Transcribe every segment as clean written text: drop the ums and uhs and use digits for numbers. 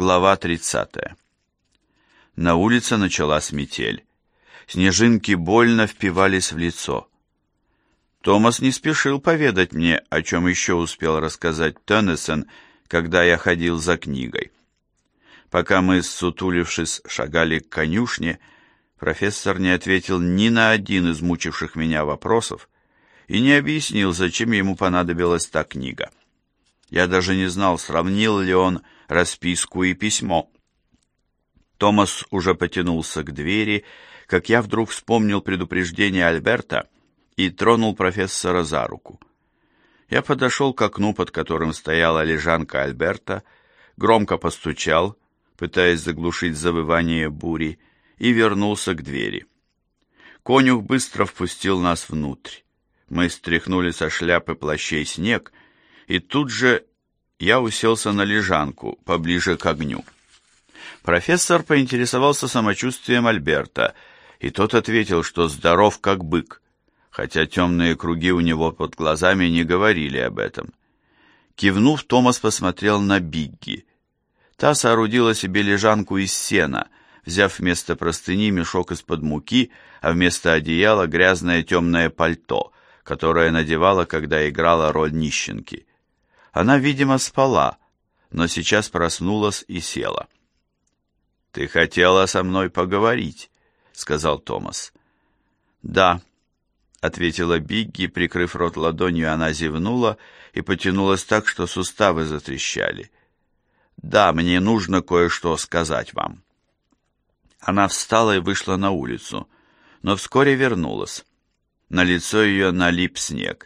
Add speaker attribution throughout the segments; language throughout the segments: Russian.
Speaker 1: Глава 30. На улице началась метель. Снежинки больно впивались в лицо. Томас не спешил поведать мне, о чем еще успел рассказать Теннисон, когда я ходил за книгой. Пока мы, ссутулившись, шагали к конюшне, профессор не ответил ни на один из мучивших меня вопросов и не объяснил, зачем ему понадобилась та книга. Я даже не знал, сравнил ли он расписку и письмо. Томас уже потянулся к двери, как я вдруг вспомнил предупреждение Альберта и тронул профессора за руку. Я подошел к окну, под которым стояла лежанка Альберта, громко постучал, пытаясь заглушить завывание бури, и вернулся к двери. Конюх быстро впустил нас внутрь. Мы стряхнули со шляпы плащей снег, и тут же я уселся на лежанку, поближе к огню. Профессор поинтересовался самочувствием Альберта, и тот ответил, что здоров как бык, хотя темные круги у него под глазами не говорили об этом. Кивнув, Томас посмотрел на Бигги. Та соорудила себе лежанку из сена, взяв вместо простыни мешок из-под муки, а вместо одеяла грязное темное пальто, которое надевала, когда играла роль нищенки. Она, видимо, спала, но сейчас проснулась и села. «Ты хотела со мной поговорить», — сказал Томас. «Да», — ответила Бигги, прикрыв рот ладонью, она зевнула и потянулась так, что суставы затрещали. «Да, мне нужно кое-что сказать вам». Она встала и вышла на улицу, но вскоре вернулась. На лицо ее налип снег.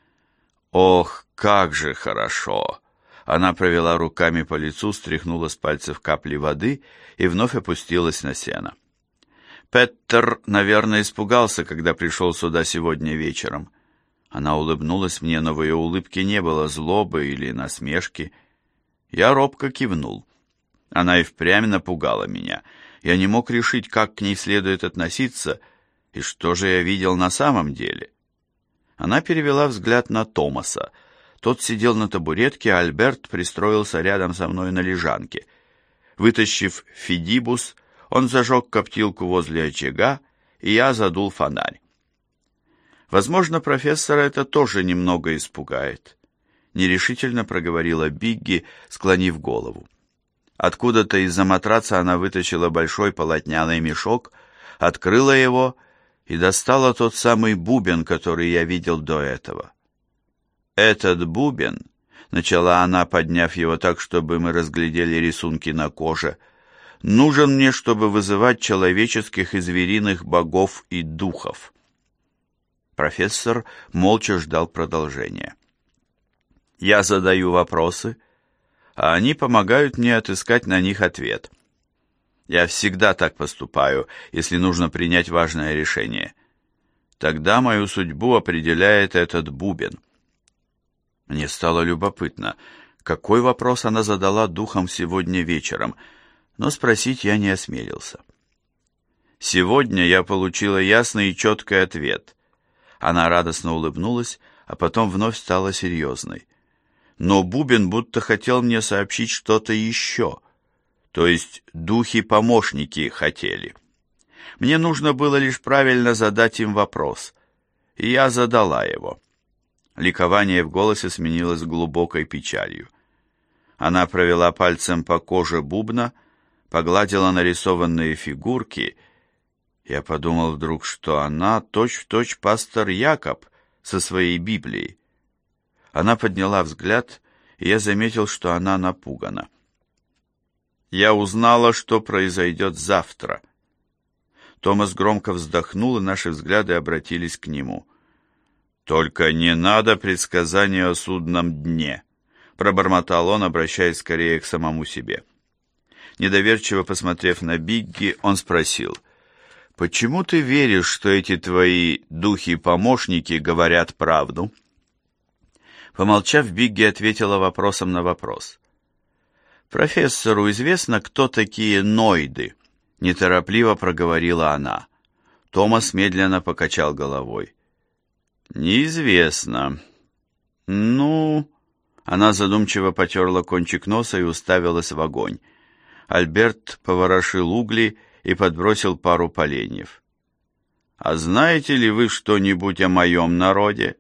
Speaker 1: «Ох, как же хорошо!» Она провела руками по лицу, стряхнула с пальцев капли воды и вновь опустилась на сено. «Петтер, наверное, испугался, когда пришел сюда сегодня вечером». Она улыбнулась мне, но в ее улыбке не было злобы или насмешки. Я робко кивнул. Она и впрямь напугала меня. Я не мог решить, как к ней следует относиться, и что же я видел на самом деле. Она перевела взгляд на Томаса. Тот сидел на табуретке, а Альберт пристроился рядом со мной на лежанке. Вытащив фидибус, он зажег коптилку возле очага, и я задул фонарь. Возможно, профессора это тоже немного испугает. Нерешительно проговорила Бигги, склонив голову. Откуда-то из-за матраца она вытащила большой полотняный мешок, открыла его и достала тот самый бубен, который я видел до этого. «Этот бубен», — начала она, подняв его так, чтобы мы разглядели рисунки на коже, — «нужен мне, чтобы вызывать человеческих и звериных богов и духов». Профессор молча ждал продолжения. «Я задаю вопросы, а они помогают мне отыскать на них ответ. Я всегда так поступаю, если нужно принять важное решение. Тогда мою судьбу определяет этот бубен». Мне стало любопытно, какой вопрос она задала духам сегодня вечером, но спросить я не осмелился. Сегодня я получила ясный и четкий ответ. Она радостно улыбнулась, а потом вновь стала серьезной. Но бубен будто хотел мне сообщить что-то еще. То есть духи-помощники хотели. Мне нужно было лишь правильно задать им вопрос. И я задала его. Ликование в голосе сменилось глубокой печалью. Она провела пальцем по коже бубна, погладила нарисованные фигурки. Я подумал вдруг, что она точь-в-точь пастор Якоб со своей Библией. Она подняла взгляд, и я заметил, что она напугана. Я узнала, что произойдет завтра. Томас громко вздохнул, и наши взгляды обратились к нему. «Только не надо предсказания о судном дне», — пробормотал он, обращаясь скорее к самому себе. Недоверчиво посмотрев на Бигги, он спросил: «Почему ты веришь, что эти твои духи-помощники говорят правду?» Помолчав, Бигги ответила вопросом на вопрос. «Профессору известно, кто такие ноиды?» Неторопливо проговорила она. Томас медленно покачал головой. «Неизвестно. Ну...» Она задумчиво потерла кончик носа и уставилась в огонь. Альберт поворошил угли и подбросил пару поленьев. «А знаете ли вы что-нибудь о моем народе?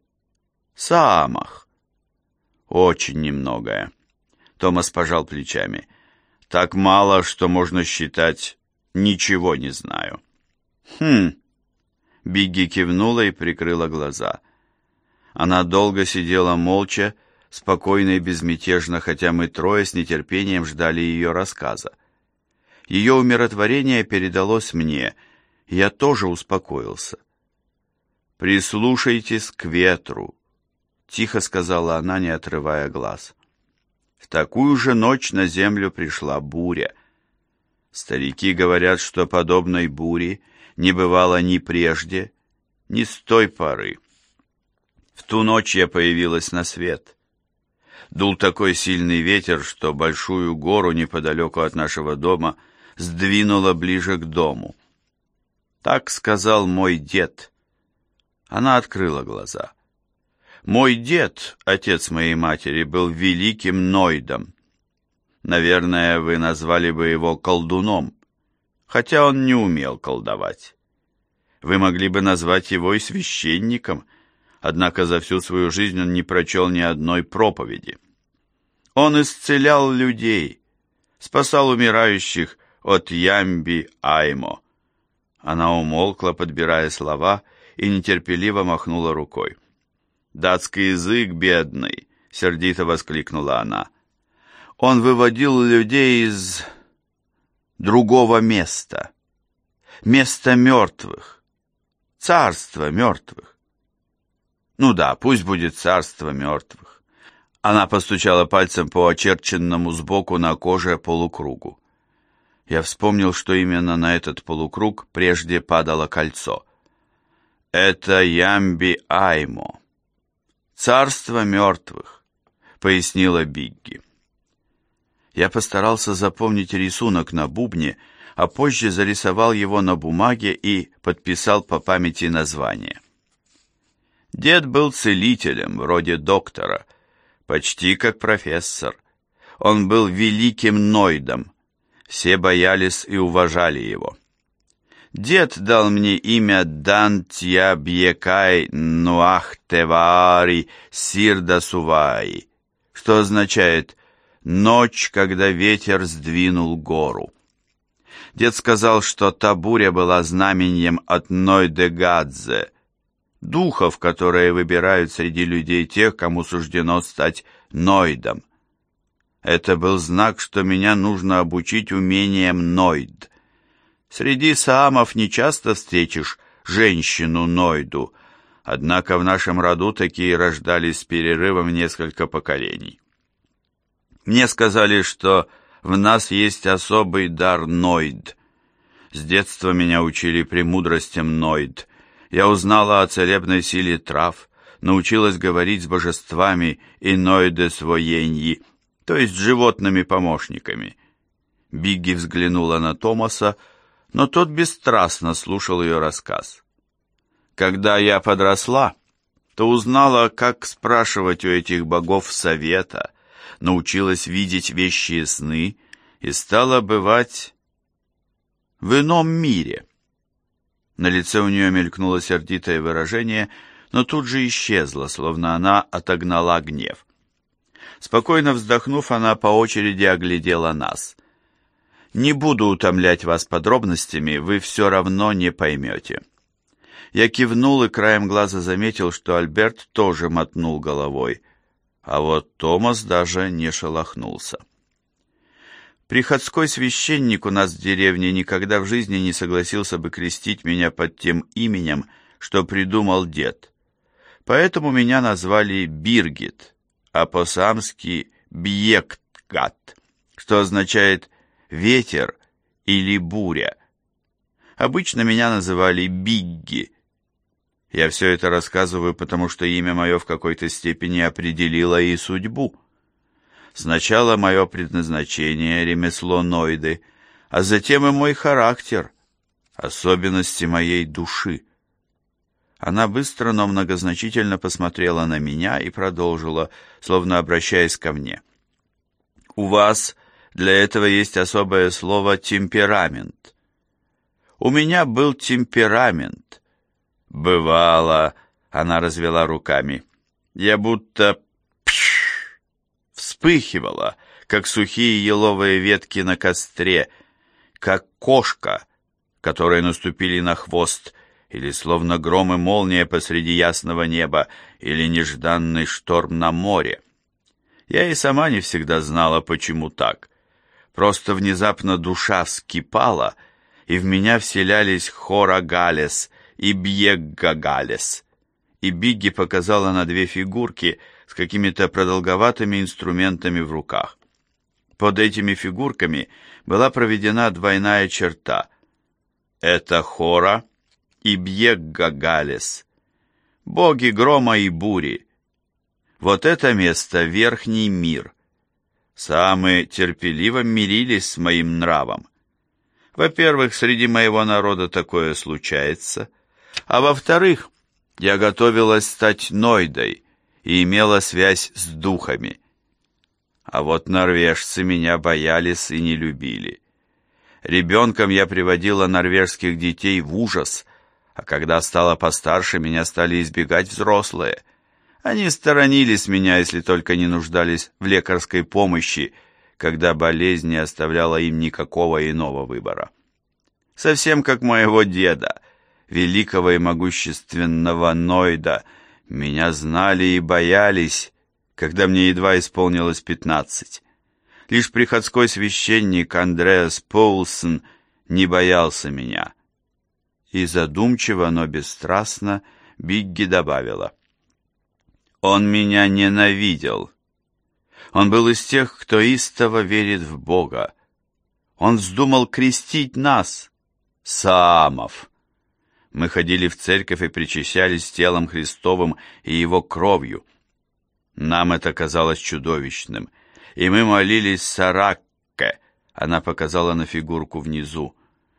Speaker 1: Саамах?» «Очень немногое». Томас пожал плечами. «Так мало, что можно считать, ничего не знаю». «Хм». Бигги кивнула и прикрыла глаза. Она долго сидела молча, спокойно и безмятежно, хотя мы трое с нетерпением ждали ее рассказа. Ее умиротворение передалось мне, и я тоже успокоился. «Прислушайтесь к ветру», — тихо сказала она, не отрывая глаз. В такую же ночь на землю пришла буря. Старики говорят, что подобной бури не бывало ни прежде, ни с той поры. В ту ночь я появилась на свет. Дул такой сильный ветер, что большую гору неподалеку от нашего дома сдвинуло ближе к дому. Так сказал мой дед. Она открыла глаза. Мой дед, отец моей матери, был великим Нойдом. Наверное, вы назвали бы его колдуном, хотя он не умел колдовать. Вы могли бы назвать его и священником, однако за всю свою жизнь он не прочел ни одной проповеди. Он исцелял людей, спасал умирающих от Ямби-Аймо. Она умолкла, подбирая слова, и нетерпеливо махнула рукой. «Датский язык, бедный!» — сердито воскликнула она. «Он выводил людей из другого места, места мертвых, царства мертвых. Ну да, пусть будет царство мертвых». Она постучала пальцем по очерченному сбоку на коже полукругу. Я вспомнил, что именно на этот полукруг прежде падало кольцо. «Это Ямби-Аймо, царство мертвых», — пояснила Бигги. Я постарался запомнить рисунок на бубне, а позже зарисовал его на бумаге и подписал по памяти название. Дед был целителем, вроде доктора, почти как профессор. Он был великим Нойдом. Все боялись и уважали его. Дед дал мне имя Дантья Бьекай Нуахтеваари Сирда Суваи, что означает «ночь, когда ветер сдвинул гору». Дед сказал, что та буря была знаменем от Нойдегадзе, духов, которые выбирают среди людей тех, кому суждено стать Нойдом. Это был знак, что меня нужно обучить умениям Нойд. Среди саамов нечасто встретишь женщину-Нойду, однако в нашем роду такие рождались с перерывом в несколько поколений. Мне сказали, что в нас есть особый дар Нойд. С детства меня учили премудростям Нойд. Я узнала о целебной силе трав, научилась говорить с божествами и Нойдес-военьи, то есть животными помощниками. Бигги взглянула на Томаса, но тот бесстрастно слушал ее рассказ. Когда я подросла, то узнала, как спрашивать у этих богов совета, научилась видеть вещие сны и стала бывать в ином мире. На лице у нее мелькнуло сердитое выражение, но тут же исчезло, словно она отогнала гнев. Спокойно вздохнув, она по очереди оглядела нас. «Не буду утомлять вас подробностями, вы все равно не поймете». Я кивнул и краем глаза заметил, что Альберт тоже мотнул головой, а вот Томас даже не шелохнулся. Приходской священник у нас в деревне никогда в жизни не согласился бы крестить меня под тем именем, что придумал дед. Поэтому меня назвали Биргит, а по-самски Бьектгат, что означает «ветер» или «буря». Обычно меня называли Бигги. Я все это рассказываю, потому что имя мое в какой-то степени определило и судьбу. Сначала мое предназначение — ремесло Нойды, а затем и мой характер, особенности моей души. Она быстро, но многозначительно посмотрела на меня и продолжила, словно обращаясь ко мне. «У вас Для этого есть особое слово «темперамент». У меня был темперамент. Бывало, она развела руками. Я будто вспыхивала, как сухие еловые ветки на костре, как кошка, которой наступили на хвост, или словно гром и молния посреди ясного неба, или нежданный шторм на море. Я и сама не всегда знала, почему так. Просто внезапно душа вскипала, и в меня вселялись Хора Галес и Бьегга Галес. И Бигги показала на две фигурки с какими-то продолговатыми инструментами в руках. Под этими фигурками была проведена двойная черта. Это Хора и Бьегга Галес, боги грома и бури. Вот это место — верхний мир. Самые терпеливо мирились с моим нравом. Во-первых, среди моего народа такое случается, а во-вторых, я готовилась стать Нойдой и имела связь с духами. А вот норвежцы меня боялись и не любили. Ребенком я приводила норвежских детей в ужас, а когда стала постарше, меня стали избегать взрослые. Они сторонились меня, если только не нуждались в лекарской помощи, когда болезнь не оставляла им никакого иного выбора. Совсем как моего деда, великого и могущественного Нойда, меня знали и боялись, когда мне едва исполнилось 15. Лишь приходской священник Андреас Поулсен не боялся меня. И задумчиво, но бесстрастно Бигги добавила: «Он меня ненавидел. Он был из тех, кто истово верит в Бога. Он вздумал крестить нас, саамов. Мы ходили в церковь и причащались телом Христовым и Его кровью. Нам это казалось чудовищным, и мы молились Саракке», она показала на фигурку внизу,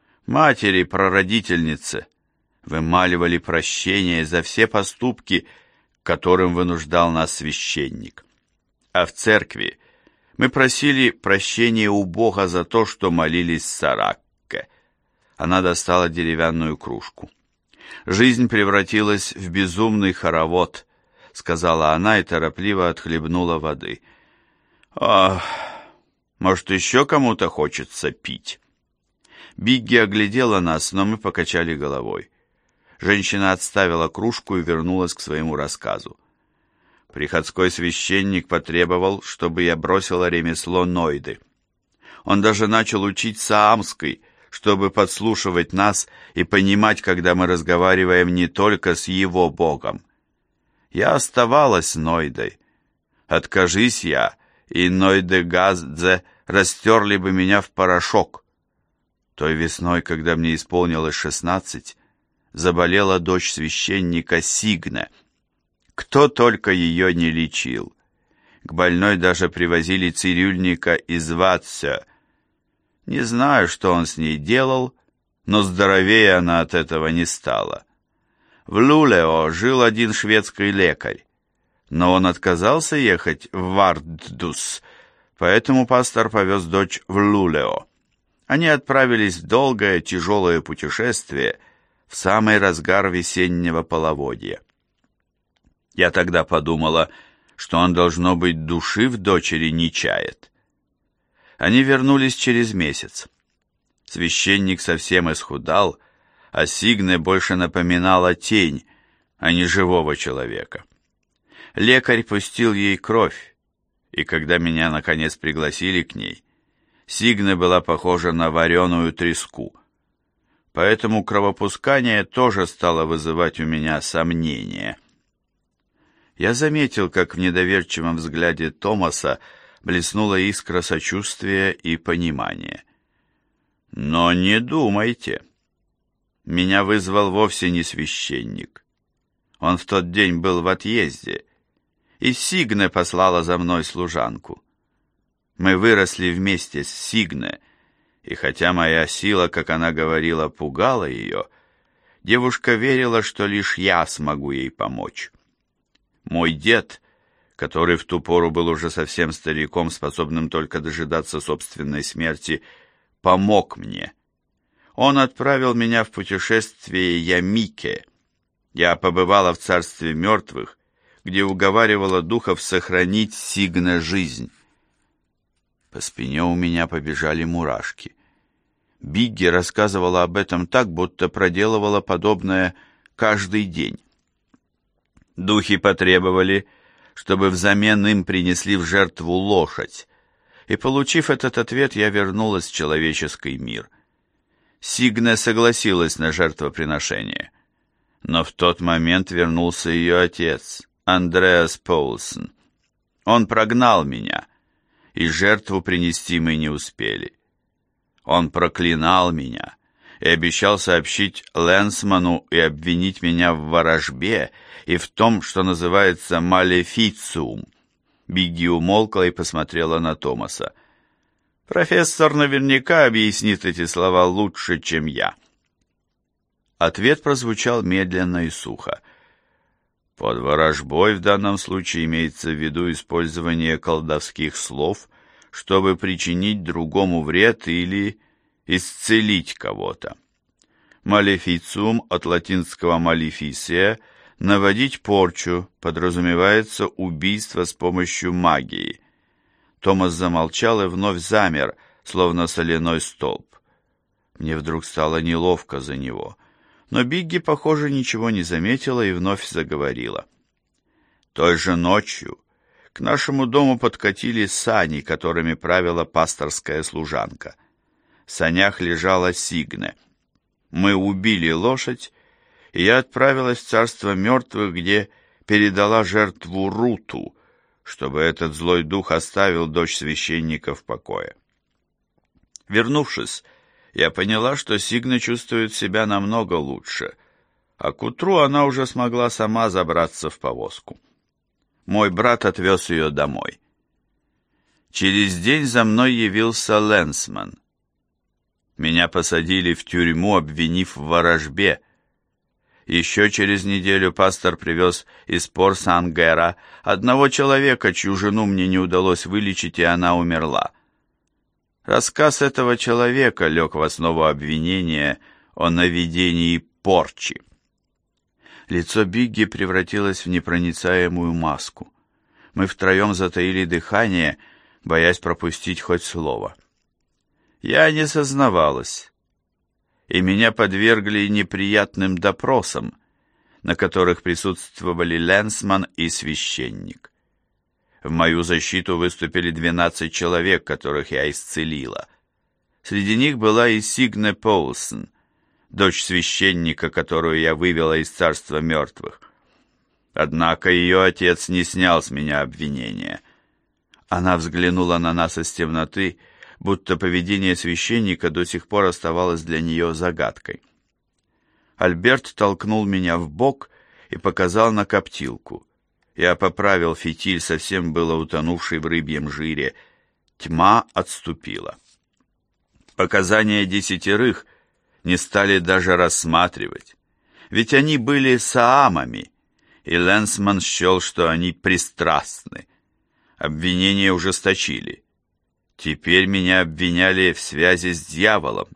Speaker 1: матери-прародительнице, вымаливали прощение за все поступки, которым вынуждал нас священник. А в церкви мы просили прощения у Бога за то, что молились Саракке. Она достала деревянную кружку. «Жизнь превратилась в безумный хоровод», — сказала она и торопливо отхлебнула воды. «Ах, может, еще кому-то хочется пить?» Бигги оглядела нас, но мы покачали головой. Женщина отставила кружку и вернулась к своему рассказу. Приходской священник потребовал, чтобы я бросила ремесло Нойды. Он даже начал учить саамский, чтобы подслушивать нас и понимать, когда мы разговариваем не только с его богом. Я оставалась Нойдой. Откажись я, и Нойдегаздзе растерли бы меня в порошок. Той весной, когда мне исполнилось 16, заболела дочь священника Сигне. Кто только ее не лечил. К больной даже привозили цирюльника из Ватсё. Не знаю, что он с ней делал, но здоровее она от этого не стала. В Лулео жил один шведский лекарь, но он отказался ехать в Вардус, поэтому пастор повез дочь в Лулео. Они отправились в долгое, тяжелое путешествие в самый разгар весеннего половодья. Я тогда подумала, что он, должно быть, души в дочери не чает. Они вернулись через месяц. Священник совсем исхудал, а Сигне больше напоминала тень, а не живого человека. Лекарь пустил ей кровь, и когда меня, наконец, пригласили к ней, Сигне была похожа на вареную треску. Поэтому кровопускание тоже стало вызывать у меня сомнения. Я заметил, как в недоверчивом взгляде Томаса блеснула искра сочувствия и понимания. Но не думайте. Меня вызвал вовсе не священник. Он в тот день был в отъезде, и Сигне послала за мной служанку. Мы выросли вместе с Сигне, и хотя моя сила, как она говорила, пугала ее, девушка верила, что лишь я смогу ей помочь. Мой дед который в ту пору был уже совсем стариком, способным только дожидаться собственной смерти, помог мне. Он отправил меня в путешествие Ямике. Я побывала в царстве мертвых, где уговаривала духов сохранить Сигне жизнь. По спине у меня побежали мурашки. Бигги рассказывала об этом так, будто проделывала подобное каждый день. Духи потребовали, чтобы взамен им принесли в жертву лошадь, и, получив этот ответ, я вернулась в человеческий мир. Сигне согласилась на жертвоприношение, но в тот момент вернулся ее отец, Андреас Поулсон. Он прогнал меня, и жертву принести мы не успели. Он проклинал меня и обещал сообщить Ленсману и обвинить меня в ворожбе и в том, что называется малефициум. Бигги умолкла и посмотрела на Томаса. «Профессор наверняка объяснит эти слова лучше, чем я». Ответ прозвучал медленно и сухо. Под ворожбой в данном случае имеется в виду использование колдовских слов, чтобы причинить другому вред или исцелить кого-то. Малефициум от латинского maleficia – наводить порчу, подразумевается убийство с помощью магии. Томас замолчал и вновь замер, словно соляной столб. Мне вдруг стало неловко за него, но Бигги, похоже, ничего не заметила и вновь заговорила. Той же ночью к нашему дому подкатили сани, которыми правила пасторская служанка. В санях лежала Сигне. Мы убили лошадь, и я отправилась в царство мертвых, где передала жертву Руту, чтобы этот злой дух оставил дочь священника в покое. Вернувшись, я поняла, что Сигне чувствует себя намного лучше, а к утру она уже смогла сама забраться в повозку. Мой брат отвез ее домой. Через день за мной явился Ленсман. Меня посадили в тюрьму, обвинив в ворожбе. Еще через неделю пастор привез из Пор-Сан-Гэра одного человека, чью жену мне не удалось вылечить, и она умерла. Рассказ этого человека лег в основу обвинения о наведении порчи. Лицо Бигги превратилось в непроницаемую маску. Мы втроем затаили дыхание, боясь пропустить хоть слово. Я не сознавалась, и меня подвергли неприятным допросам, на которых присутствовали Ленсман и священник. В мою защиту выступили 12 человек, которых я исцелила. Среди них была и Сигне Поулсон, дочь священника, которую я вывела из царства мертвых. Однако ее отец не снял с меня обвинения. Она взглянула на нас из темноты, будто поведение священника до сих пор оставалось для нее загадкой. Альберт толкнул меня в бок и показал на коптилку. Я поправил фитиль, совсем было утонувший в рыбьем жире. Тьма отступила. Показания 10 не стали даже рассматривать, ведь они были саамами, и Ленсман счел, что они пристрастны. Обвинения ужесточили. Теперь меня обвиняли в связи с дьяволом.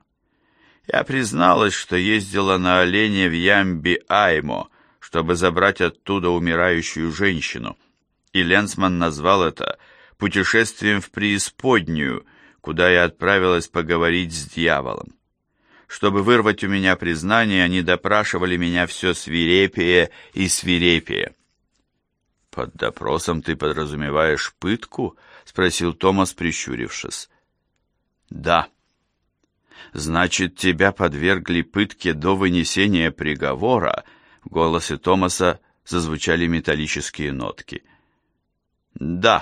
Speaker 1: Я призналась, что ездила на олене в Ямби-Аймо, чтобы забрать оттуда умирающую женщину, и Ленсман назвал это путешествием в преисподнюю, куда я отправилась поговорить с дьяволом. Чтобы вырвать у меня признание, они допрашивали меня все свирепее и свирепее. «Под допросом ты подразумеваешь пытку?» — спросил Томас, прищурившись. «Да». «Значит, тебя подвергли пытке до вынесения приговора?» В голосе Томаса зазвучали металлические нотки. «Да».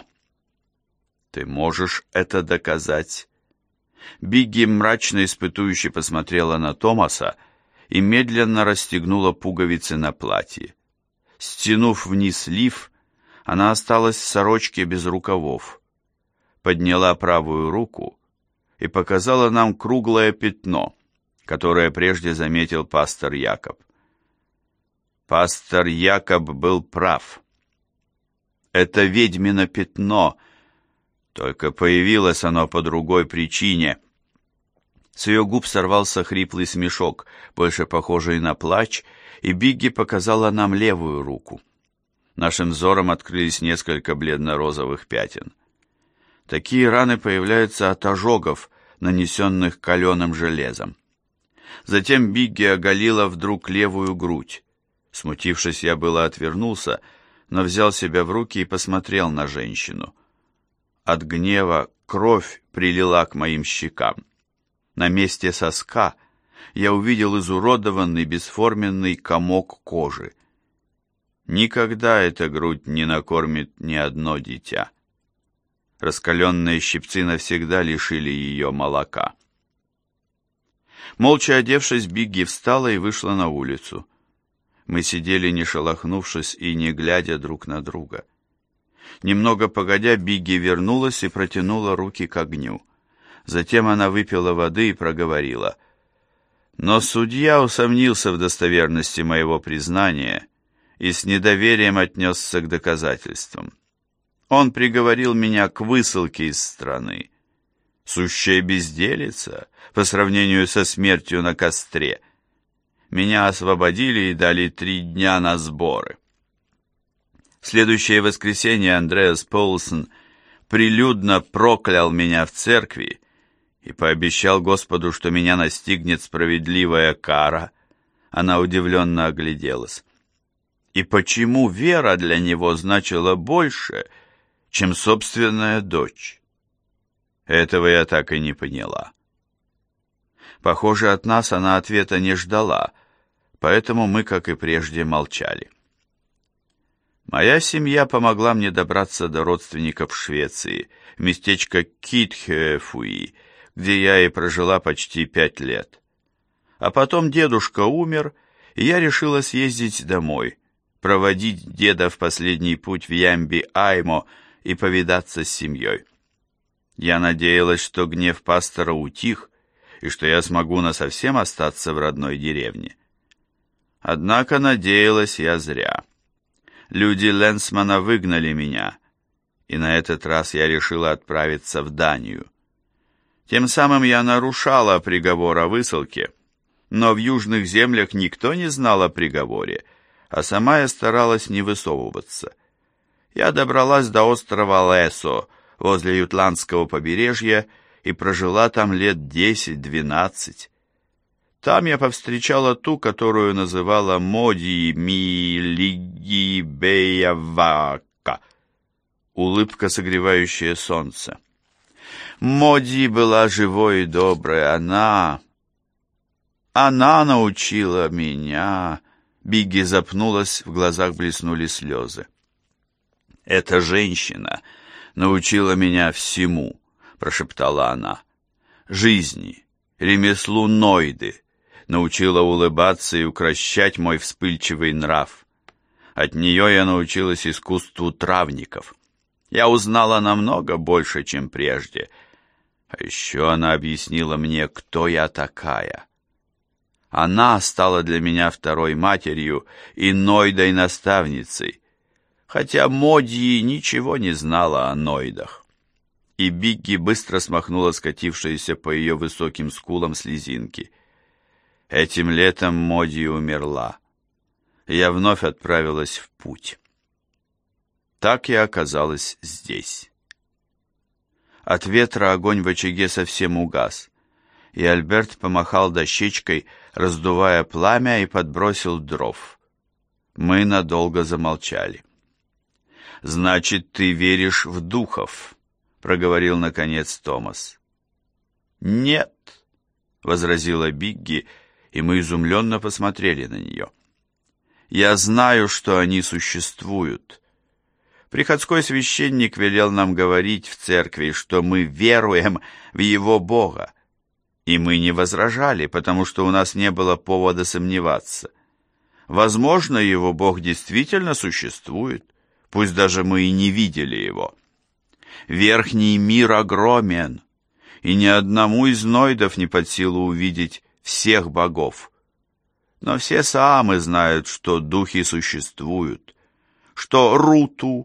Speaker 1: «Ты можешь это доказать?» Бигги мрачно испытующе посмотрела на Томаса и медленно расстегнула пуговицы на платье. Стянув вниз лиф, она осталась в сорочке без рукавов, подняла правую руку и показала нам круглое пятно, которое прежде заметил пастор Якоб. Пастор Якоб был прав. Это ведьмино пятно, только появилось оно по другой причине. С ее губ сорвался хриплый смешок, больше похожий на плач, и Бигги показала нам левую руку. Нашим взором открылись несколько бледно-розовых пятен. Такие раны появляются от ожогов, нанесенных каленым железом. Затем Бигги оголила вдруг левую грудь. Смутившись, я было отвернулся, но взял себя в руки и посмотрел на женщину. От гнева кровь прилила к моим щекам. На месте соска я увидел изуродованный бесформенный комок кожи. Никогда эта грудь не накормит ни одно дитя. Раскаленные щипцы навсегда лишили ее молока. Молча одевшись, Бигги встала и вышла на улицу. Мы сидели, не шелохнувшись и не глядя друг на друга. Немного погодя, Бигги вернулась и протянула руки к огню. Затем она выпила воды и проговорила: «Но судья усомнился в достоверности моего признания и с недоверием отнесся к доказательствам. Он приговорил меня к высылке из страны. Сущая безделица по сравнению со смертью на костре. Меня освободили и дали 3 дня на сборы». В следующее воскресенье Андреас Поулсон прилюдно проклял меня в церкви и пообещал Господу, что меня настигнет справедливая кара. Она удивленно огляделась. И почему вера для него значила больше, чем собственная дочь? Этого я так и не поняла. Похоже, от нас она ответа не ждала, поэтому мы, как и прежде, молчали. Моя семья помогла мне добраться до родственников в Швеции, в местечко Китхёфуи, где я и прожила почти 5 лет. А потом дедушка умер, и я решила съездить домой, проводить деда в последний путь в Ямби-Аймо и повидаться с семьей. Я надеялась, что гнев пастора утих, и что я смогу насовсем остаться в родной деревне. Однако надеялась я зря. Люди Ленсмана выгнали меня, и на этот раз я решила отправиться в Данию. Тем самым я нарушала приговор о высылке, но в южных землях никто не знал о приговоре, а сама я старалась не высовываться. Я добралась до острова Лесо, возле Ютландского побережья, и прожила там лет 10-12. Там я повстречала ту, которую называла Моди Милигибеявака, улыбка, согревающая солнце. Моди была живой и доброй, она научила меня. Бигги запнулась, в глазах блеснули слезы. Эта женщина научила меня всему, прошептала она. Жизни, ремеслу Нойды, научила улыбаться и укрощать мой вспыльчивый нрав. От нее я научилась искусству травников. Я узнала намного больше, чем прежде. А еще она объяснила мне, кто я такая. Она стала для меня второй матерью и Нойдой-наставницей, хотя Моди ничего не знала о Нойдах. И Бигги быстро смахнула скатившиеся по ее высоким скулам слезинки. Этим летом Моди умерла. Я вновь отправилась в путь. Так я оказалась здесь. От ветра огонь в очаге совсем угас, и Альберт помахал дощечкой, раздувая пламя, и подбросил дров. Мы надолго замолчали. «Значит, ты веришь в духов?» — проговорил наконец Томас. «Нет», — возразила Бигги, и мы изумленно посмотрели на нее. «Я знаю, что они существуют. Приходской священник велел нам говорить в церкви, что мы веруем в его Бога, и мы не возражали, потому что у нас не было повода сомневаться. Возможно, его Бог действительно существует, пусть даже мы и не видели его. Верхний мир огромен, и ни одному из нойдов не под силу увидеть всех богов. Но все саамы знают, что духи существуют, что Руту,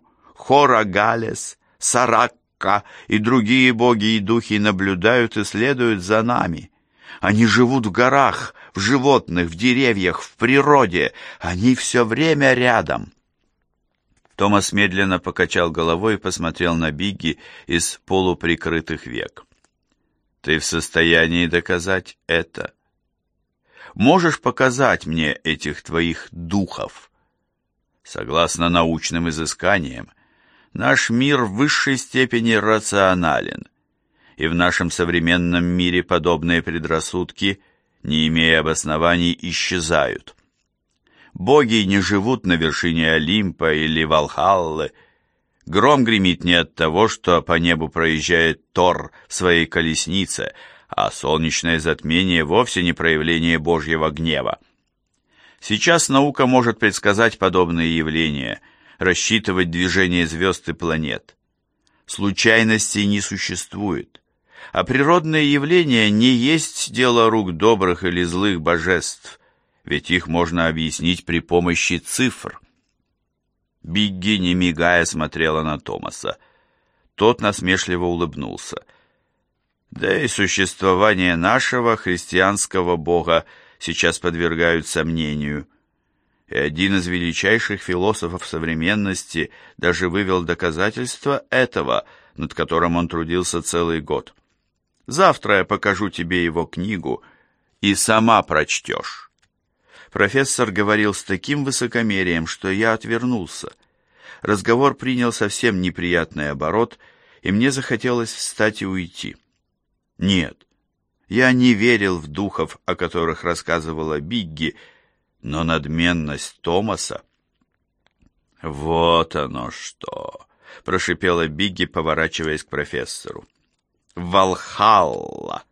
Speaker 1: Хора-Галес, Саракка и другие боги и духи наблюдают и следуют за нами. Они живут в горах, в животных, в деревьях, в природе. Они все время рядом». Томас медленно покачал головой и посмотрел на Бигги из полуприкрытых век. «Ты в состоянии доказать это? Можешь показать мне этих твоих духов?» Согласно научным изысканиям, наш мир в высшей степени рационален, и в нашем современном мире подобные предрассудки, не имея обоснований, исчезают. Боги не живут на вершине Олимпа или Валхаллы. Гром гремит не от того, что по небу проезжает Тор в своей колеснице, а солнечное затмение вовсе не проявление Божьего гнева. Сейчас наука может предсказать подобные явления, рассчитывать движение звезд и планет. Случайностей не существует, а природные явления не есть дело рук добрых или злых божеств, ведь их можно объяснить при помощи цифр. Бигги, не мигая, смотрела на Томаса. Тот насмешливо улыбнулся. Да и существование нашего христианского бога сейчас подвергают сомнению. И один из величайших философов современности даже вывел доказательства этого, над которым он трудился целый год. Завтра я покажу тебе его книгу, и сама прочтешь. Профессор говорил с таким высокомерием, что я отвернулся. Разговор принял совсем неприятный оборот, и мне захотелось встать и уйти. Нет, я не верил в духов, о которых рассказывала Бигги, но надменность Томаса... «Вот оно что!» — прошипела Бигги, поворачиваясь к профессору. «Валхалла!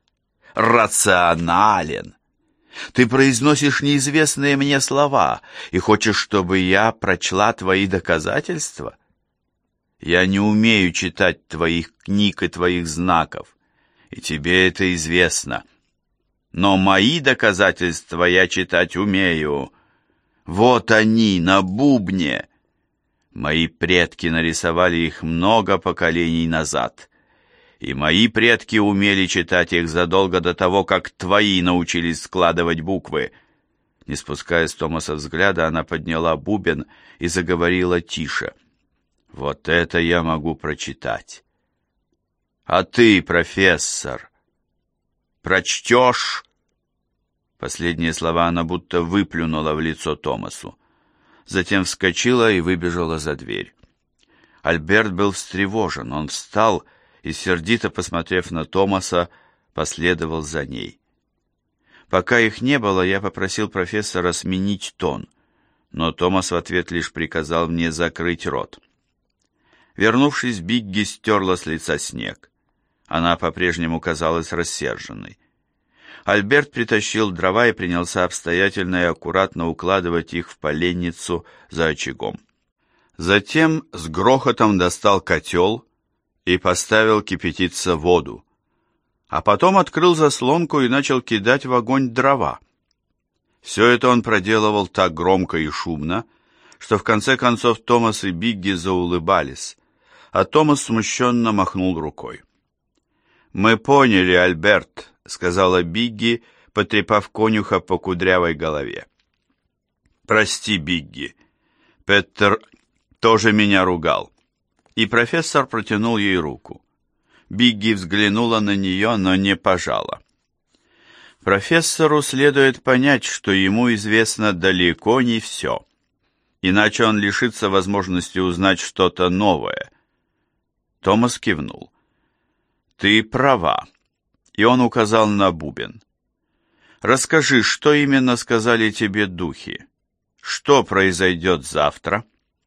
Speaker 1: Рационален! Ты произносишь неизвестные мне слова и хочешь, чтобы я прочла твои доказательства? Я не умею читать твоих книг и твоих знаков, и тебе это известно. Но мои доказательства я читать умею. Вот они, на бубне. Мои предки нарисовали их много поколений назад. И мои предки умели читать их задолго до того, как твои научились складывать буквы». Не спуская с Томаса взгляда, она подняла бубен и заговорила тише. «Вот это я могу прочитать. А ты, профессор, прочтешь?» Последние слова она будто выплюнула в лицо Томасу. Затем вскочила и выбежала за дверь. Альберт был встревожен. Он встал и, сердито посмотрев на Томаса, последовал за ней. Пока их не было, я попросил профессора сменить тон, но Томас в ответ лишь приказал мне закрыть рот. Вернувшись, Бигги стерла с лица снег. Она по-прежнему казалась рассерженной. Альберт притащил дрова и принялся обстоятельно и аккуратно укладывать их в поленницу за очагом. Затем с грохотом достал котел и поставил кипятиться воду, а потом открыл заслонку и начал кидать в огонь дрова. Все это он проделывал так громко и шумно, что в конце концов Томас и Бигги заулыбались, а Томас смущенно махнул рукой. «Мы поняли, Альберт», — сказала Бигги, потрепав конюха по кудрявой голове. «Прости, Бигги, Петер тоже меня ругал». И профессор протянул ей руку. Бигги взглянула на нее, но не пожала. Профессору следует понять, что ему известно далеко не все, иначе он лишится возможности узнать что-то новое. Томас кивнул. «Ты права», и он указал на бубен. «Расскажи, что именно сказали тебе духи? Что произойдет завтра?»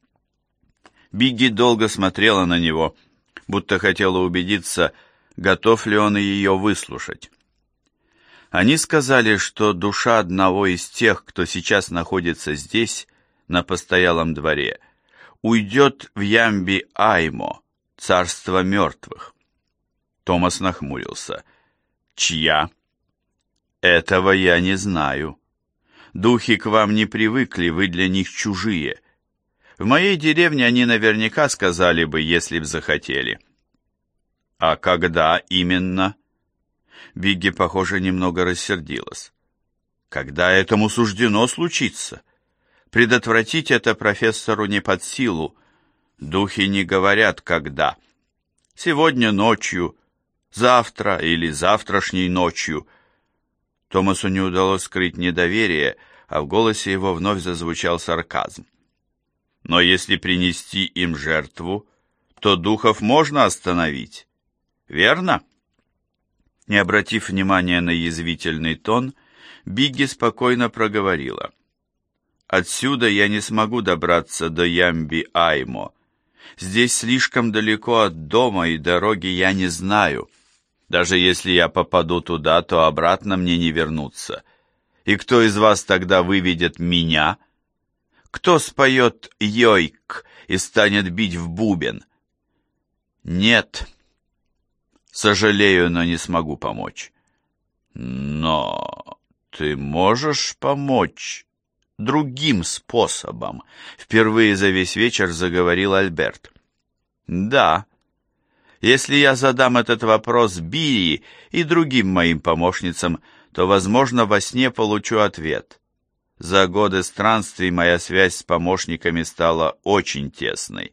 Speaker 1: Бигги долго смотрела на него, будто хотела убедиться, готов ли он ее выслушать. Они сказали, что душа одного из тех, кто сейчас находится здесь, на постоялом дворе, уйдет в Ямби-Аймо, царство мертвых. Томас нахмурился. «Чья?» «Этого я не знаю. Духи к вам не привыкли, вы для них чужие. В моей деревне они наверняка сказали бы, если б захотели. А когда именно? Бигги, похоже, немного рассердилась. Когда этому суждено случиться? Предотвратить это профессору не под силу. Духи не говорят, когда. Сегодня ночью, завтра или завтрашней ночью. Томасу не удалось скрыть недоверие, а в голосе его вновь зазвучал сарказм. Но если принести им жертву, то духов можно остановить, верно? Не обратив внимания на язвительный тон, Бигги спокойно проговорила. «Отсюда я не смогу добраться до Ямби-Аймо. Здесь слишком далеко от дома, и дороги я не знаю. Даже если я попаду туда, то обратно мне не вернуться. И кто из вас тогда выведет меня? Кто споет «Йойк» и станет бить в бубен? Нет. Сожалею, но не смогу помочь. Но ты можешь помочь другим способом, впервые за весь вечер заговорил Альберт. Да. Если я задам этот вопрос Билли и другим моим помощницам, то, возможно, во сне получу ответ. За годы странствий моя связь с помощниками стала очень тесной.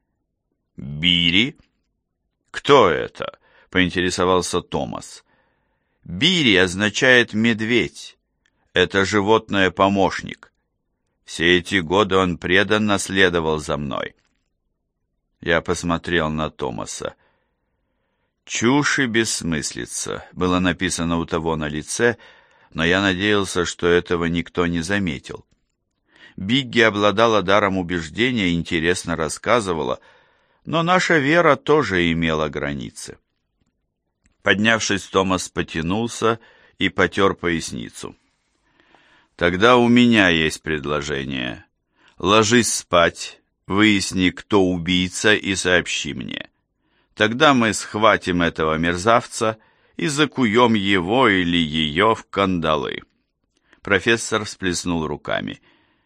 Speaker 1: Бири? Кто это? Поинтересовался Томас. Бири означает медведь. Это животное-помощник. Все эти годы он преданно следовал за мной. Я посмотрел на Томаса. «Чушь и бессмыслица» было написано у того на лице, но я надеялся, что этого никто не заметил. Бигги обладала даром убеждения и интересно рассказывала, но наша вера тоже имела границы. Поднявшись, Томас потянулся и потер поясницу. «Тогда у меня есть предложение. Ложись спать, выясни, кто убийца, и сообщи мне. Тогда мы схватим этого мерзавца и закуем его или ее в кандалы». Профессор всплеснул руками.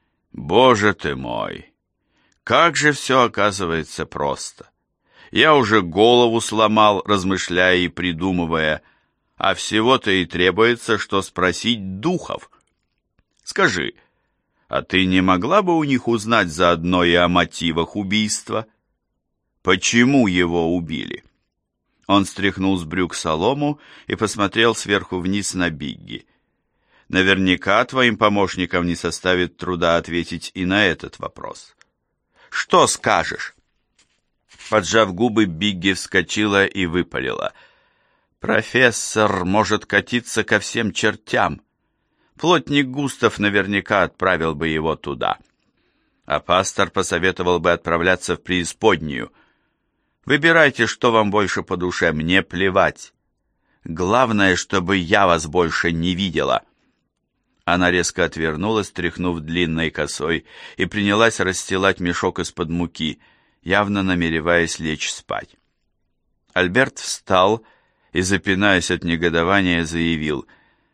Speaker 1: «Боже ты мой! Как же все оказывается просто! Я уже голову сломал, размышляя и придумывая, а всего-то и требуется, что спросить духов. Скажи, а ты не могла бы у них узнать заодно и о мотивах убийства? Почему его убили?» Он стряхнул с брюк солому и посмотрел сверху вниз на Бигги. «Наверняка твоим помощникам не составит труда ответить и на этот вопрос. Что скажешь?» Поджав губы, Бигги вскочила и выпалила. «Профессор может катиться ко всем чертям. Плотник Густав наверняка отправил бы его туда. А пастор посоветовал бы отправляться в преисподнюю. Выбирайте, что вам больше по душе, мне плевать. Главное, чтобы я вас больше не видела». Она резко отвернулась, тряхнув длинной косой, и принялась расстилать мешок из-под муки, явно намереваясь лечь спать. Альберт встал и, запинаясь от негодования, заявил: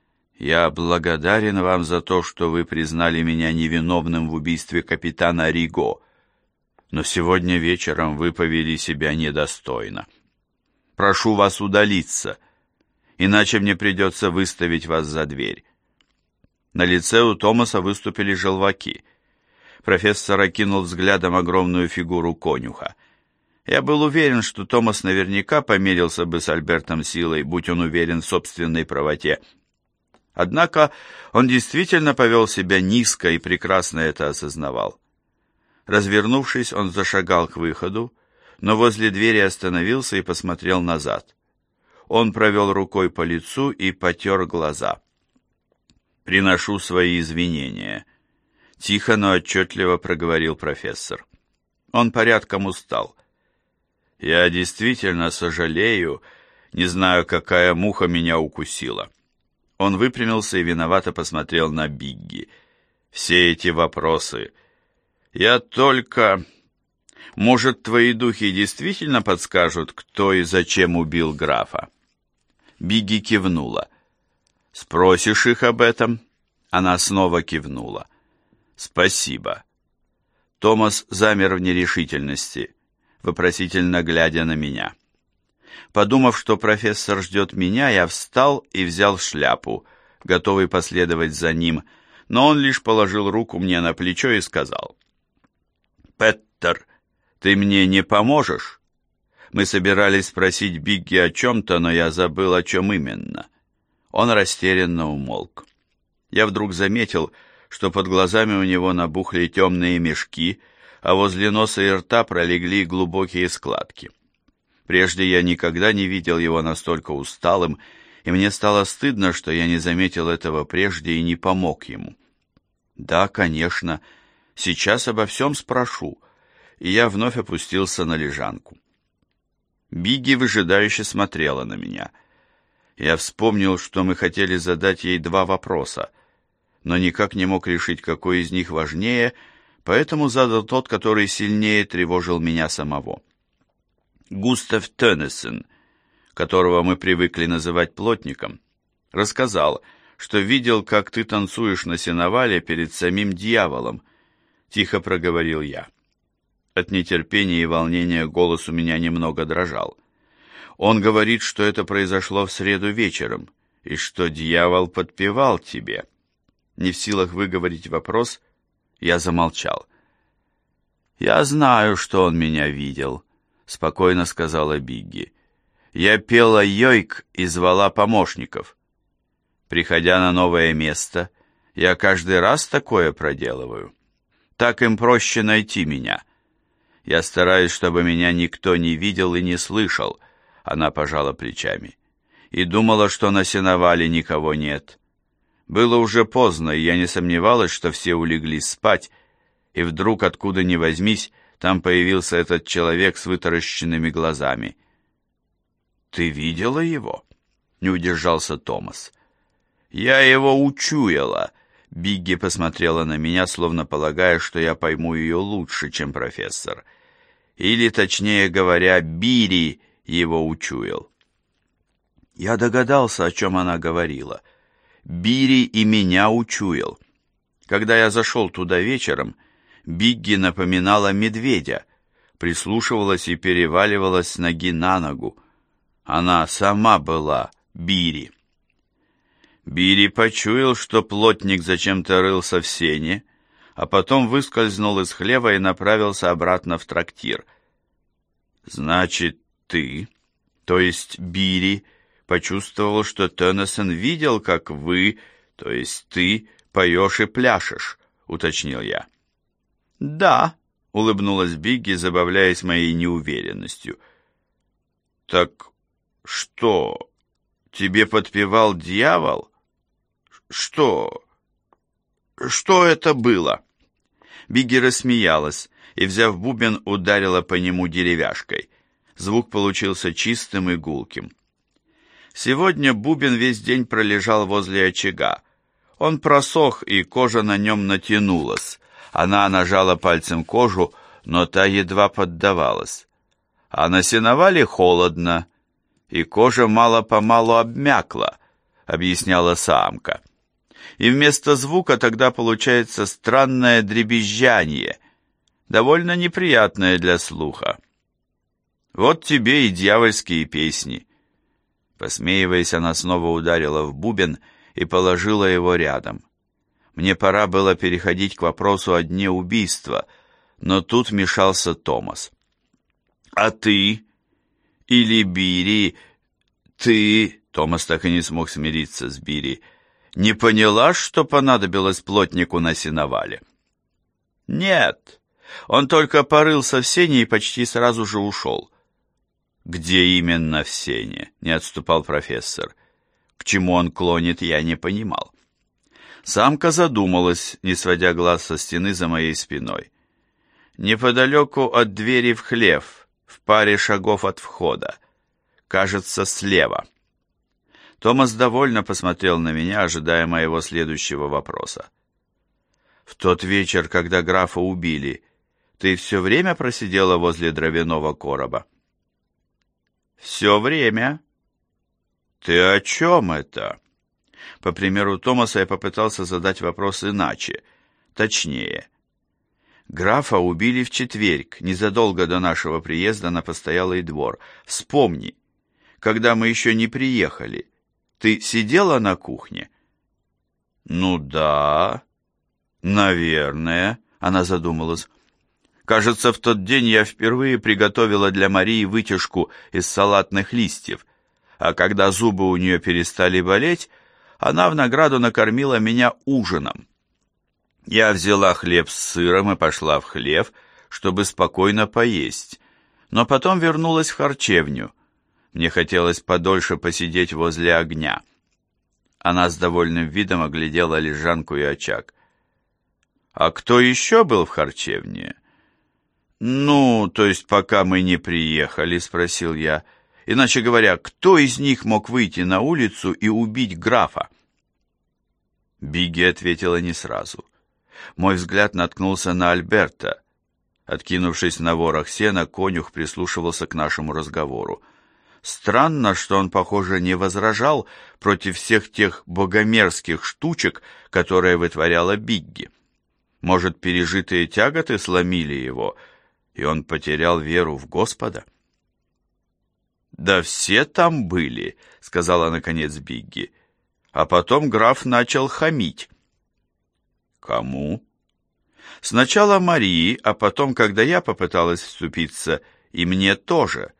Speaker 1: «Я благодарен вам за то, что вы признали меня невиновным в убийстве капитана Риго, но сегодня вечером вы повели себя недостойно. Прошу вас удалиться, иначе мне придется выставить вас за дверь». На лице у Томаса выступили желваки. Профессор окинул взглядом огромную фигуру конюха. Я был уверен, что Томас наверняка померился бы с Альбертом силой, будь он уверен в собственной правоте. Однако он действительно повел себя низко и прекрасно это осознавал. Развернувшись, он зашагал к выходу, но возле двери остановился и посмотрел назад. Он провел рукой по лицу и потер глаза. «Приношу свои извинения», — тихо, но отчетливо проговорил профессор. Он порядком устал. «Я действительно сожалею, не знаю, какая муха меня укусила». Он выпрямился и виновато посмотрел на Бигги. «Все эти вопросы. Я только... Может, твои духи действительно подскажут, кто и зачем убил графа?» Бигги кивнула. «Спросишь их об этом?» Она снова кивнула. «Спасибо. Томас замер в нерешительности, вопросительно глядя на меня. Подумав, что профессор ждет меня, я встал и взял шляпу, готовый последовать за ним, но он лишь положил руку мне на плечо и сказал: «Петтер, ты мне не поможешь?» Мы собирались спросить Бигги о чем-то, но я забыл, о чем именно. Он растерянно умолк. Я вдруг заметил, что под глазами у него набухли темные мешки, а возле носа и рта пролегли глубокие складки. Прежде я никогда не видел его настолько усталым, и мне стало стыдно, что я не заметил этого прежде и не помог ему. Да, конечно, сейчас обо всем спрошу, и я вновь опустился на лежанку. Бигги выжидающе смотрела на меня. Я вспомнил, что мы хотели задать ей 2 вопроса, но никак не мог решить, какой из них важнее, поэтому задал тот, который сильнее тревожил меня самого. Густав Теннесон, которого мы привыкли называть плотником, рассказал, что видел, как ты танцуешь на сеновале перед самим дьяволом, тихо проговорил я. От нетерпения и волнения голос у меня немного дрожал. Он говорит, что это произошло в среду вечером, и что дьявол подпевал тебе. Не в силах выговорить вопрос, я замолчал. «Я знаю, что он меня видел», — спокойно сказала Бигги. «Я пела йойк и звала помощников. Приходя на новое место, я каждый раз такое проделываю. Так им проще найти меня. Я стараюсь, чтобы меня никто не видел и не слышал», — она пожала плечами. «И думала, что на сеновале никого нет. Было уже поздно, и я не сомневалась, что все улеглись спать, и вдруг, откуда ни возьмись, там появился этот человек с вытаращенными глазами». «Ты видела его?» — не удержался Томас. «Я его учуяла». Бигги посмотрела на меня, словно полагая, что я пойму ее лучше, чем профессор. Или, точнее говоря, Бири его учуял. Я догадался, о чем она говорила. Бири и меня учуял. Когда я зашел туда вечером, Бигги напоминала медведя, прислушивалась и переваливалась с ноги на ногу. Она сама была Бири. Бири почуял, что плотник зачем-то рылся в сене, а потом выскользнул из хлева и направился обратно в трактир. «Значит, ты, то есть Бири, почувствовал, что Теннесон видел, как вы, то есть ты, поешь и пляшешь», — уточнил я. «Да», — улыбнулась Бигги, забавляясь моей неуверенностью. «Так что, тебе подпевал дьявол? Что это было?» Бигги рассмеялась и, взяв бубен, ударила по нему деревяшкой. Звук получился чистым и гулким. Сегодня бубен весь день пролежал возле очага. Он просох, и кожа на нем натянулась. Она нажала пальцем кожу, но та едва поддавалась. А на сеновале холодно, и кожа мало-помалу обмякла, объясняла самка. И вместо звука тогда получается странное дребезжание, довольно неприятное для слуха. Вот тебе и дьявольские песни. Посмеиваясь, она снова ударила в бубен и положила его рядом. Мне пора было переходить к вопросу о дне убийства, но тут вмешался Томас. «А ты? Или Бири? Ты...» Томас так и не смог смириться с Бири. «Не поняла, что понадобилось плотнику на сеновале?» «Нет, он только порылся в сене и почти сразу же ушел». «Где именно в сене?» — не отступал профессор. К чему он клонит, я не понимал. Самка задумалась, не сводя глаз со стены за моей спиной. «Неподалеку от двери в хлев, в паре шагов от входа. Кажется, слева». Томас довольно посмотрел на меня, ожидая моего следующего вопроса. «В тот вечер, когда графа убили, ты все время просидела возле дровяного короба?» «Все время». «Ты о чем это?» По примеру Томаса я попытался задать вопрос иначе, точнее. Графа убили в четверг, незадолго до нашего приезда на постоялый двор. Вспомни, когда мы еще не приехали, ты сидела на кухне? Ну да, наверное, она задумалась. Кажется, в тот день я впервые приготовила для Марии вытяжку из салатных листьев, а когда зубы у нее перестали болеть, она в награду накормила меня ужином. Я взяла хлеб с сыром и пошла в хлев, чтобы спокойно поесть, но потом вернулась в харчевню. Мне хотелось подольше посидеть возле огня. Она с довольным видом оглядела лежанку и очаг. «А кто еще был в харчевне?» «Ну, то есть пока мы не приехали?» — спросил я. «Иначе говоря, кто из них мог выйти на улицу и убить графа?» Бигги ответила не сразу. Мой взгляд наткнулся на Альберта. Откинувшись на ворох сена, конюх прислушивался к нашему разговору. Странно, что он, похоже, не возражал против всех тех богомерзких штучек, которые вытворяла Бигги. Может, пережитые тяготы сломили его, и он потерял веру в Господа? «Да все там были», — сказала наконец Бигги. А потом граф начал хамить. «Кому?» «Сначала Марии, а потом, когда я попыталась вступиться, и мне тоже».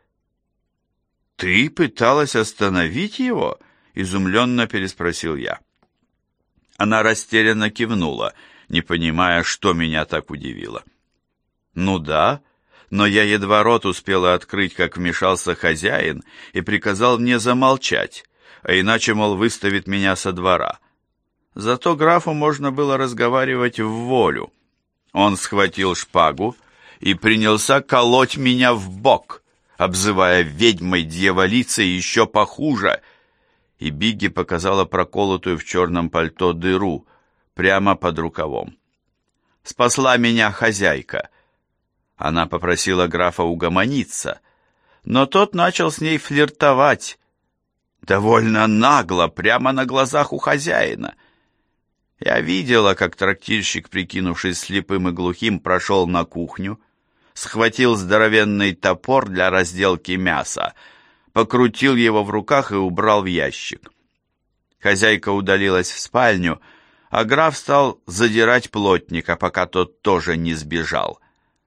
Speaker 1: «Ты пыталась остановить его?» — изумленно переспросил я. Она растерянно кивнула, не понимая, что меня так удивило. «Ну да, но я едва рот успела открыть, как вмешался хозяин и приказал мне замолчать, а иначе, мол, выставит меня со двора. Зато графу можно было разговаривать в волю. Он схватил шпагу и принялся колоть меня в бок, обзывая ведьмой, дьяволицей еще похуже, и Бигги показала проколотую в черном пальто дыру прямо под рукавом. Спасла меня хозяйка. Она попросила графа угомониться, но тот начал с ней флиртовать, довольно нагло, прямо на глазах у хозяина. Я видела, как трактирщик, прикинувшись слепым и глухим, прошел на кухню, схватил здоровенный топор для разделки мяса, покрутил его в руках и убрал в ящик. Хозяйка удалилась в спальню, а граф стал задирать плотника, пока тот тоже не сбежал.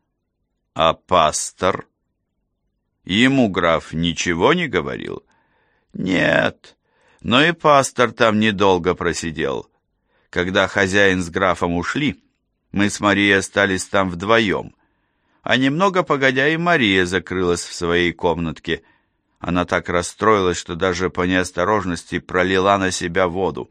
Speaker 1: А пастор? Ему граф ничего не говорил? Нет, но и пастор там недолго просидел. Когда хозяин с графом ушли, мы с Марией остались там вдвоем. А немного погодя и Мария закрылась в своей комнатке. Она так расстроилась, что даже по неосторожности пролила на себя воду.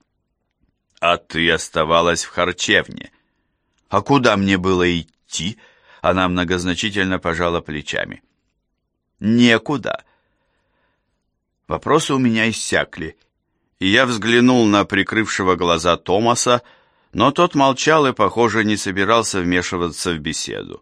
Speaker 1: «А ты оставалась в харчевне. А куда мне было идти?» Она многозначительно пожала плечами. «Некуда». Вопросы у меня иссякли, и я взглянул на прикрывшего глаза Томаса, но тот молчал и, похоже, не собирался вмешиваться в беседу.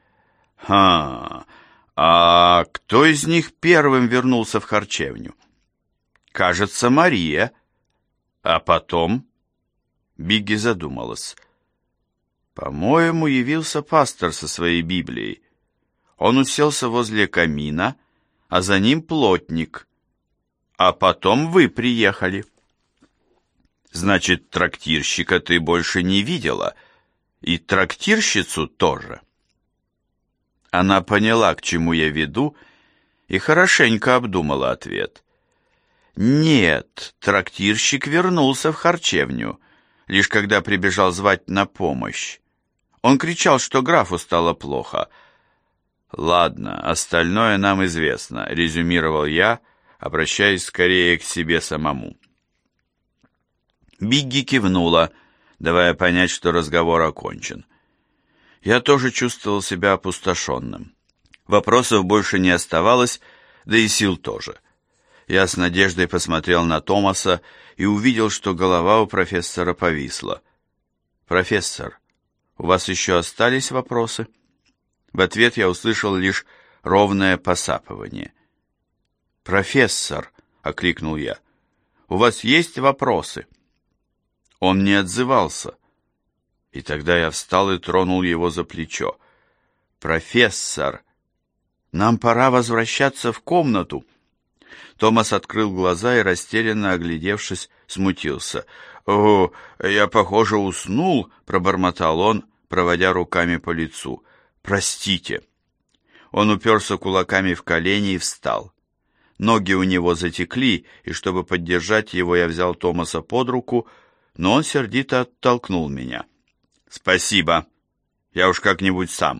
Speaker 1: А кто из них первым вернулся в харчевню? Кажется, Мария. А потом? Бигги задумалась. По-моему, явился пастор со своей Библией. Он уселся возле камина, а за ним плотник. А потом вы приехали. Значит, трактирщика ты больше не видела, и трактирщицу тоже. Она поняла, к чему я веду, и хорошенько обдумала ответ. Нет, трактирщик вернулся в харчевню, лишь когда прибежал звать на помощь. Он кричал, что графу стало плохо. «Ладно, остальное нам известно», — резюмировал я, обращаясь скорее к себе самому. Бигги кивнула, давая понять, что разговор окончен. Я тоже чувствовал себя опустошенным. Вопросов больше не оставалось, да и сил тоже. Я с надеждой посмотрел на Томаса и увидел, что голова у профессора повисла. «Профессор, у вас еще остались вопросы?» В ответ я услышал лишь ровное посапывание. «Профессор», — окликнул я, — «у вас есть вопросы?» Он не отзывался. И тогда я встал и тронул его за плечо. «Профессор, нам пора возвращаться в комнату». Томас открыл глаза и, растерянно оглядевшись, смутился. «О, я, похоже, уснул», — пробормотал он, проводя руками по лицу. «Простите». Он уперся кулаками в колени и встал. Ноги у него затекли, и чтобы поддержать его, я взял Томаса под руку, но он сердито оттолкнул меня. «Спасибо, я уж как-нибудь сам».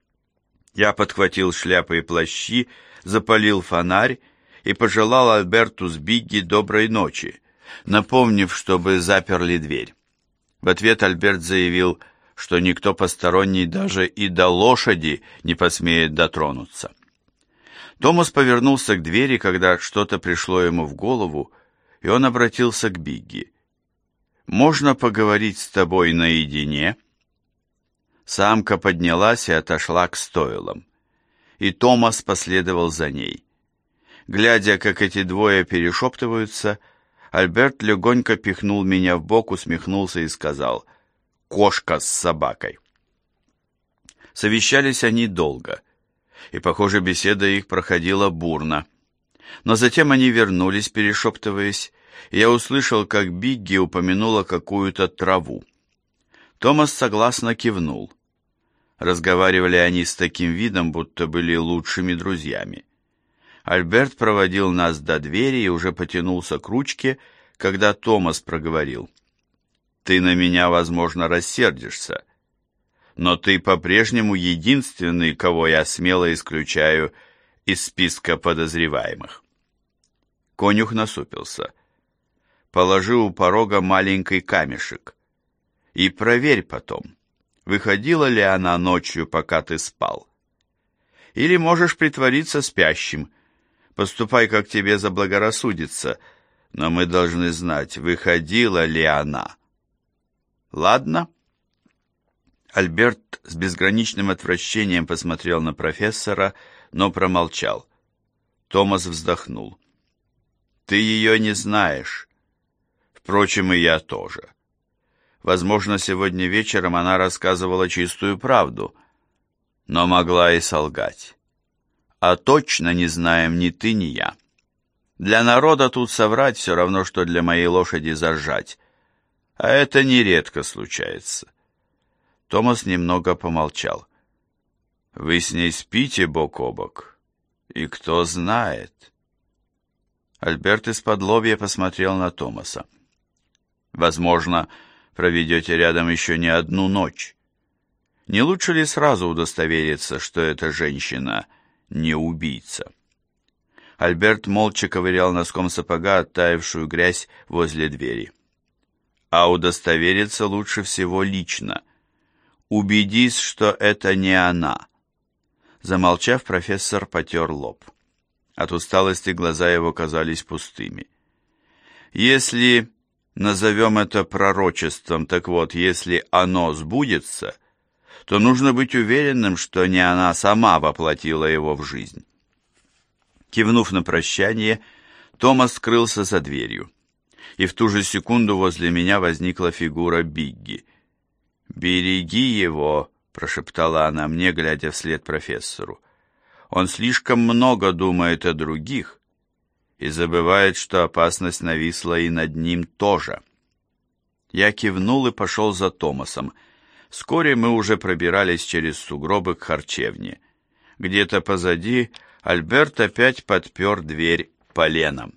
Speaker 1: Я подхватил шляпы и плащи, запалил фонарь и пожелал Альберту с Бигги доброй ночи, напомнив, чтобы заперли дверь. В ответ Альберт заявил, что никто посторонний даже и до лошади не посмеет дотронуться. Томас повернулся к двери, когда что-то пришло ему в голову, и он обратился к Бигги. «Можно поговорить с тобой наедине?» Самка поднялась и отошла к стойлам, и Томас последовал за ней. Глядя, как эти двое перешептываются, Альберт легонько пихнул меня в бок, усмехнулся и сказал: «Кошка с собакой». Совещались они долго, и, похоже, беседа их проходила бурно. Но затем они вернулись, перешептываясь, и я услышал, как Бигги упомянула какую-то траву. Томас согласно кивнул. Разговаривали они с таким видом, будто были лучшими друзьями. Альберт проводил нас до двери и уже потянулся к ручке, когда Томас проговорил: «Ты на меня, возможно, рассердишься, но ты по-прежнему единственный, кого я смело исключаю из списка подозреваемых». Конюх насупился. «Положи у порога маленький камешек и проверь потом, выходила ли она ночью, пока ты спал. Или можешь притвориться спящим. Поступай, как тебе заблагорассудится, но мы должны знать, выходила ли она. Ладно?» Альберт с безграничным отвращением посмотрел на профессора, но промолчал. Томас вздохнул. «Ты ее не знаешь. Впрочем, и я тоже. Возможно, сегодня вечером она рассказывала чистую правду, но могла и солгать. А точно не знаем ни ты, ни я. Для народа тут соврать все равно, что для моей лошади заржать. А это нередко случается». Томас немного помолчал. «Вы с ней спите бок о бок? И кто знает?» Альберт из-под-лобья посмотрел на Томаса. «Возможно, проведете рядом еще не одну ночь. Не лучше ли сразу удостовериться, что эта женщина не убийца?» Альберт молча ковырял носком сапога оттаившую грязь возле двери. «А удостовериться лучше всего лично. Убедись, что это не она». Замолчав, профессор потер лоб. От усталости глаза его казались пустыми. «Если, назовем это пророчеством, так вот, если оно сбудется, то нужно быть уверенным, что не она сама воплотила его в жизнь». Кивнув на прощание, Томас скрылся за дверью, и в ту же секунду возле меня возникла фигура Бигги. «Береги его», — прошептала она мне, глядя вслед профессору. «Он слишком много думает о других и забывает, что опасность нависла и над ним тоже». Я кивнул и пошел за Томасом. Вскоре мы уже пробирались через сугробы к харчевне. Где-то позади Альберт опять подпер дверь поленом.